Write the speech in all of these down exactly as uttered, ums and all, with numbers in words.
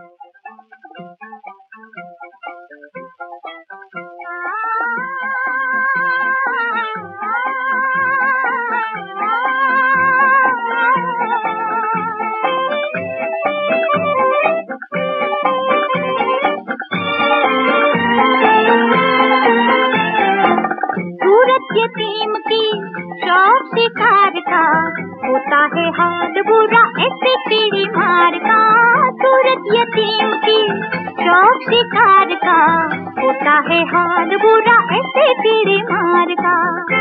यतीम की शौक शिकार का होता है हाल बुरा ऐसे चिड़ी मार का। सूरत यतीम की शौक शिकार का होता है हाल बुरा ऐसे चिड़ी मार का।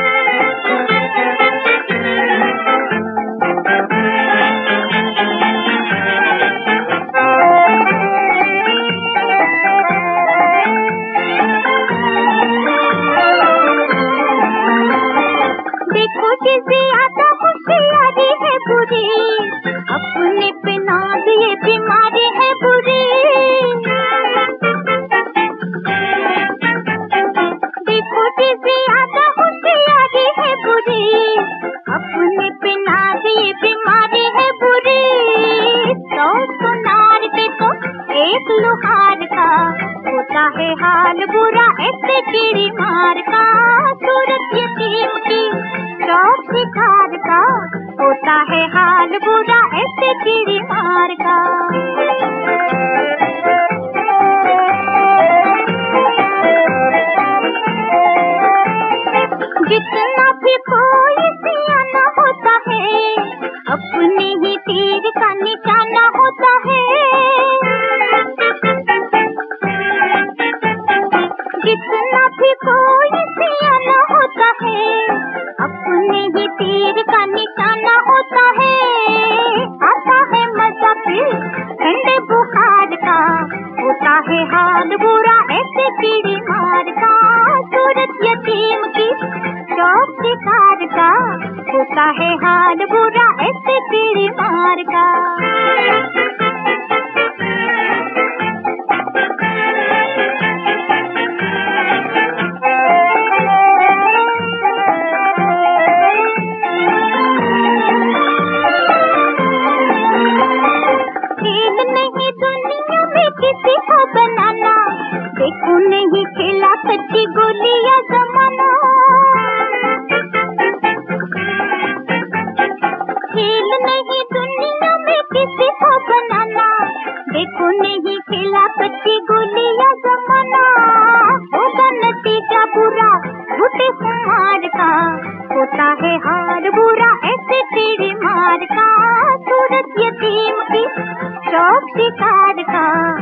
जिसे आता होशियारी है बुरी, अपने पे नाज ये बीमारी है बुरी। देखो जिसे आता होशियारी है बुरी, अपने पे नाज ये बीमारी है बुरी। सौ सुनार पे तो एक लोहार का होता है हाल बुरा ऐसे कीड़ी मार का। सूरत यतीम की शौक शिकार का होता है हाल बुरा ऐसे चिड़ी मार का। जितना भी कोई सियाना होता है, अपने ही तीर का निशाना होता है। जितना भी कोई सियाना होता है, अपने ही तीर का निशाना होता है। आता है मजा फिर ठंडे बुखार का होता है हाल बुरा ऐसे कीड़ी मार का। सूरत यतीम की शौक शिकार का होता है हाल बुरा ऐसे कीड़ी मार का। किसी को बनाना देखो नहीं खेला कच्ची गोलियां जमाना। खेल नहीं दुनिया में किसी को बनाना, देखो नहीं खेला कच्ची गोलियां जमाना। होगा नतीजा बुरा झूठे कुमार का होता है हाल बुरा ऐसे चिड़ी मार का। सूरत यतीम की शौक शिकार का